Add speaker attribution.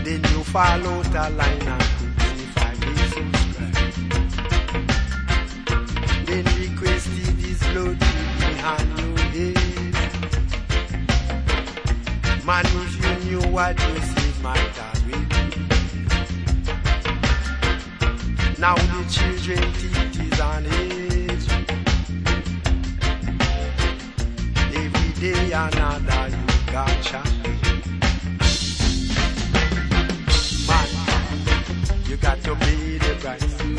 Speaker 1: Then you follow the line and crucify Jesus Christ. Then requested his blood to be on your head. Man, if you knew what you said, matter with me. Now the children teeth is on edge. Every day another you got shot. Man, you got to pay the price.